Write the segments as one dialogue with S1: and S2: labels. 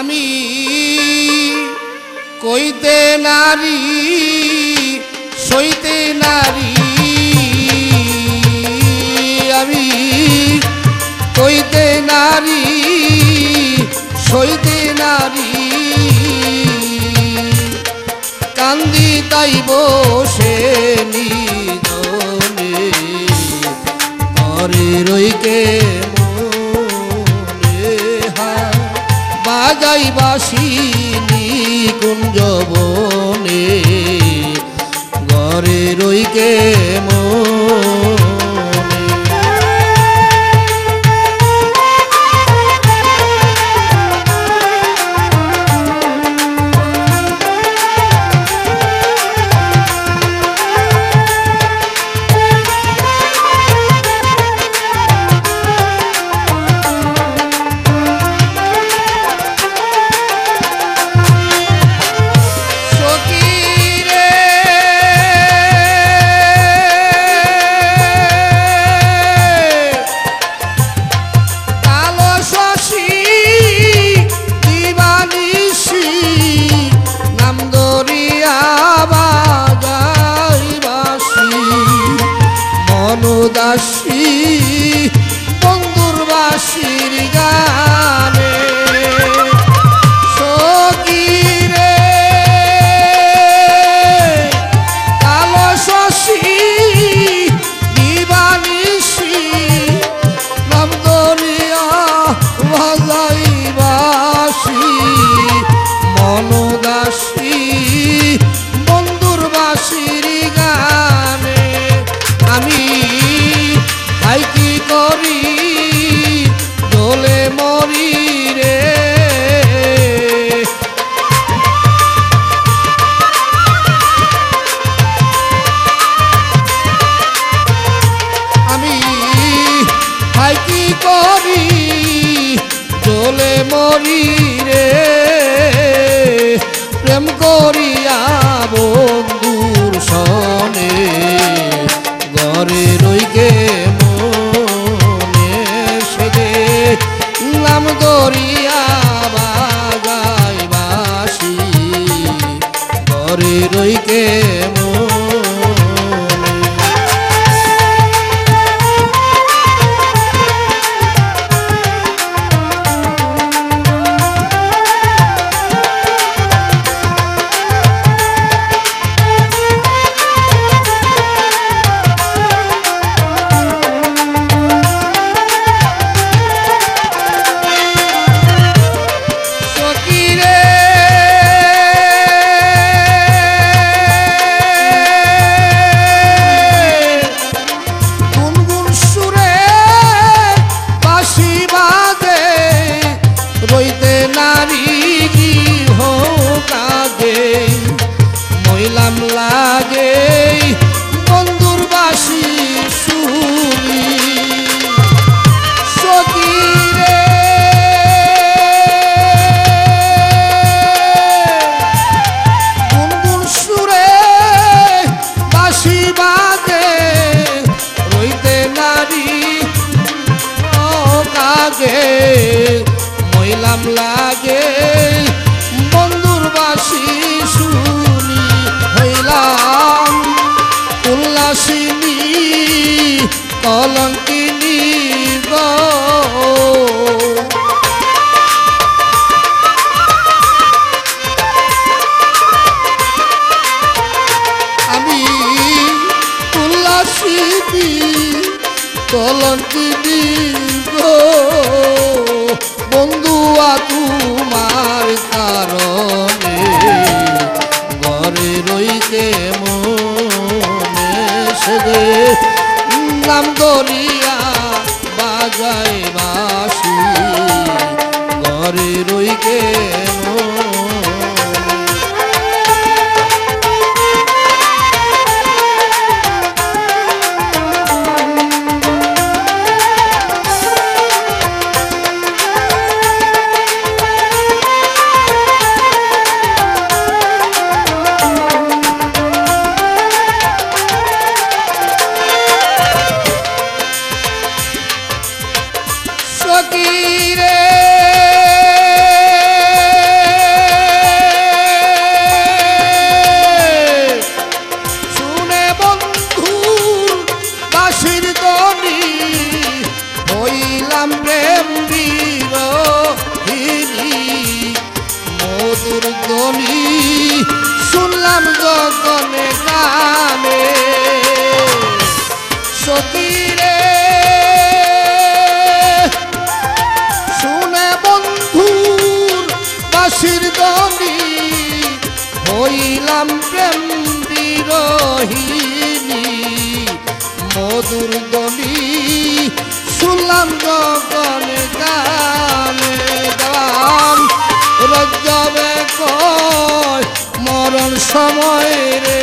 S1: আমি কইতে নারী সইতে নারী, আমি কইতে নারী সইতে নারী, কান্দি তাই বসে নিদনে ঘরে রইকে মনে হায় বাজাই বাসি নিকুঞ্জ বনে ঘরে রইকে দাসী বন্ধুর বাসির গানে সখী রে কালো শশী দিবানিশি নাম দরিয়া বাজাই বাসি মনোদাসী বন্ধুর বাসির গানে আমি আই কি করি দোলে মরি রে, আমি আই কি করি দোলে মরি রে, প্রেম করিয়া বন্ধুর সনে ঘরে রইকে মনে সেদে নাম দরিয়া বাজাই বাসি ঘরে রইকে রইতে নারী গৃহ কাজে মইলাম লাগে বন্ধুর বাসি শুনি সখী রে গুনগুন সুরে বাসি বাজে রইতে নারী কাজে মইলাম লাগে বন্ধুর বাসি শুনি হইলাম উল্লাসিনী কলঙ্কিনী গো, আমি উল্লাসিনী কলঙ্কিনী গো, বন্ধুয়া তোমার কারণে ঘরে রইতে মনে সেদে নাম দরিয়া বাজাই বাসি ঘরে রইকে সখী রে হইলাম প্রেম বিরোহিনী মধুর ধ্বনি শুনলাম গগনে গানে সতীরে শুনে বন্ধুর বাঁশির ধ্বনি হইলাম প্রেম বিরোহিনী মধুর ধ্বনি শুনলাম গগনে গানে গান রজ্জবে কয় মরণ সময় রে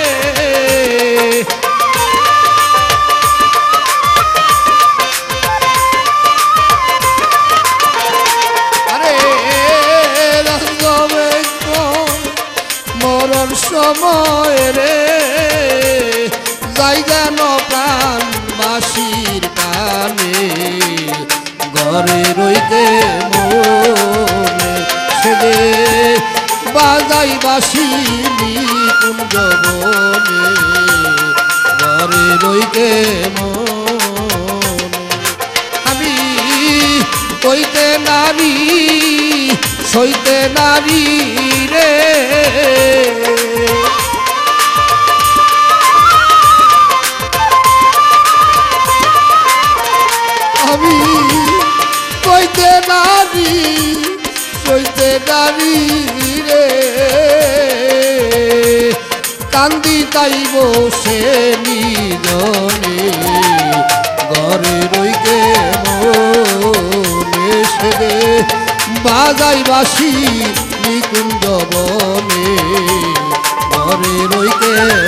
S1: আরে রজ্জবে কয় মরণ সময় রে যাই যেন প্রাণ বাঁশির কানে ঘরে রইতে মনে সেদে বাজাই বাঁশি নিকুঞ্জ বনে ঘরে রইতে মনে আমি কইতে নারী সইতে নারী রে আমি কইতে নারী সইতে নারী রে কান্দি তাই বসে নিজনে ঘরে রইতে মনে সেদে বাজাই বাঁশি নিকুঞ্জ বনে ঘরে রইতে